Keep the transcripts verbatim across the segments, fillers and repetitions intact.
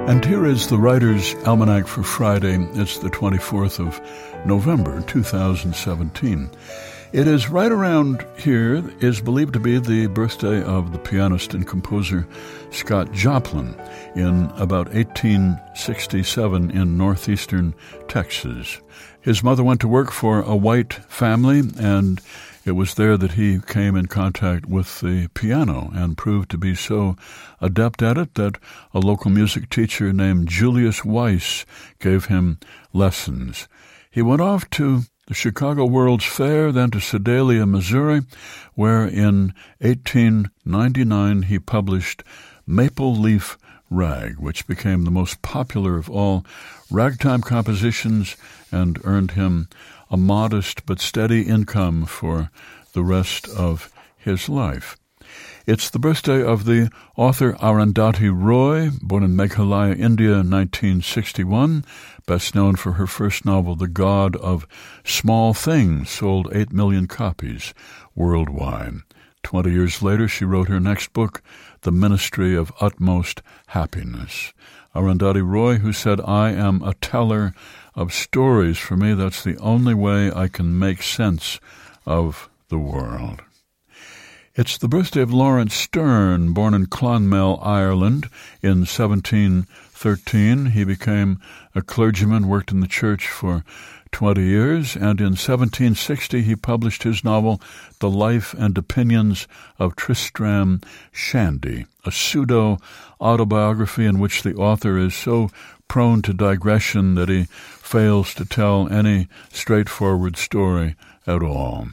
And here is the Writer's Almanac for Friday. It's the twenty-fourth of November, two thousand seventeen. It is right around here is believed to be the birthday of the pianist and composer Scott Joplin in about eighteen sixty-seven in northeastern Texas. His mother went to work for a white family, and it was there that he came in contact with the piano and proved to be so adept at it that a local music teacher named Julius Weiss gave him lessons. He went off to the Chicago World's Fair, then to Sedalia, Missouri, where in eighteen ninety-nine he published Maple Leaf Rag, which became the most popular of all ragtime compositions and earned him a modest but steady income for the rest of his life. It's the birthday of the author Arundhati Roy, born in Meghalaya, India in nineteen sixty-one, best known for her first novel, The God of Small Things, sold eight million copies worldwide. Twenty years later, she wrote her next book, The Ministry of Utmost Happiness. Arundhati Roy, who said, "I am a teller of stories. For me, that's the only way I can make sense of the world." It's the birthday of Lawrence Sterne, born in Clonmel, Ireland in seventeen thirteen. He became a clergyman, worked in the church for twenty years, and in seventeen sixty he published his novel The Life and Opinions of Tristram Shandy, a pseudo-autobiography in which the author is so prone to digression that he fails to tell any straightforward story at all.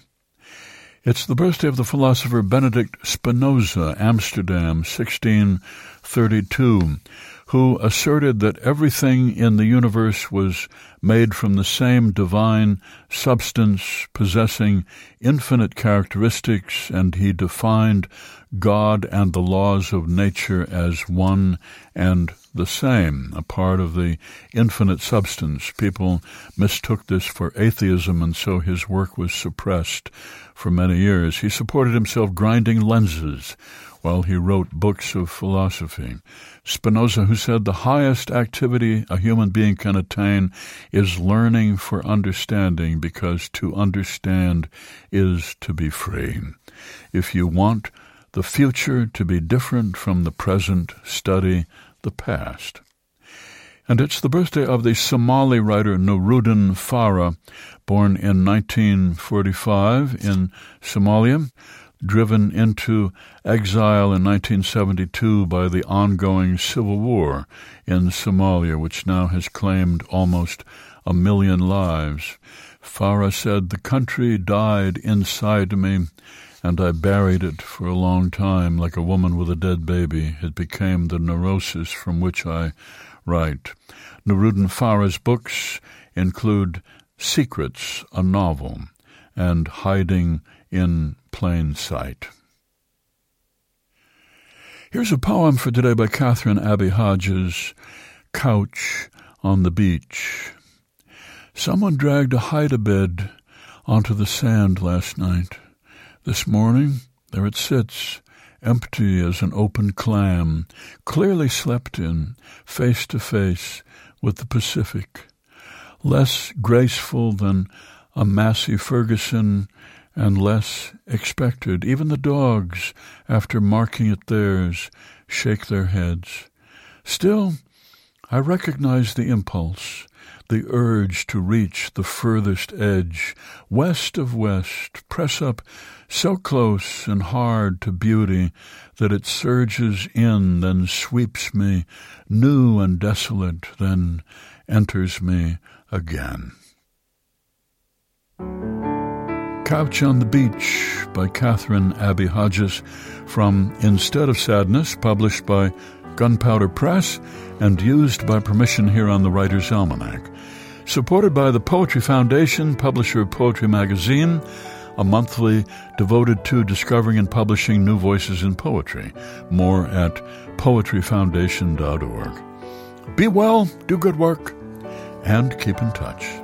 It's the birthday of the philosopher Benedict Spinoza, Amsterdam, sixteen thirty-two, who asserted that everything in the universe was made from the same divine substance possessing infinite characteristics, and he defined God and the laws of nature as one and the same, a part of the infinite substance. People mistook this for atheism, and so his work was suppressed for many years. He supported himself grinding lenses while he wrote books of philosophy. Spinoza, who said the highest activity a human being can attain is learning for understanding, because to understand is to be free. If you want the future to be different from the present, study the past. And it's the birthday of the Somali writer Nuruddin Farah, born in nineteen forty-five in Somalia, driven into exile in nineteen seventy-two by the ongoing civil war in Somalia, which now has claimed almost a million lives. Farah said, "The country died inside me, and I buried it for a long time like a woman with a dead baby. It became the neurosis from which I write." Nuruddin Farah's books include Secrets, a novel, and Hiding in Plain Sight. Here's a poem for today by Catherine Abbey Hodges, Couch on the Beach. Someone dragged a hide-a-bed onto the sand last night. This morning, there it sits, empty as an open clam, clearly slept in, face to face with the Pacific. Less graceful than a Massey Ferguson, and less expected. Even the dogs, after marking it theirs, shake their heads. Still, I recognize the impulse, the urge to reach the furthest edge, west of west, press up so close and hard to beauty that it surges in, then sweeps me, new and desolate, then enters me again. Couch on the Beach by Catherine Abbey Hodges, from Instead of Sadness, published by Gunpowder Press and used by permission here on the Writer's Almanac. Supported by the Poetry Foundation, publisher of Poetry Magazine, a monthly devoted to discovering and publishing new voices in poetry. More at poetry foundation dot org. Be well, do good work, and keep in touch.